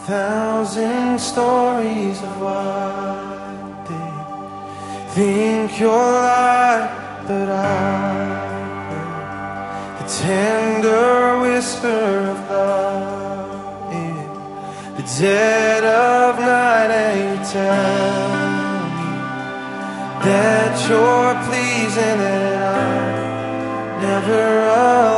thousand stories of what they think you're like, but I heard the tender whisper of love in the dead of night, and you tell me that you're pleased and that I'm never alone.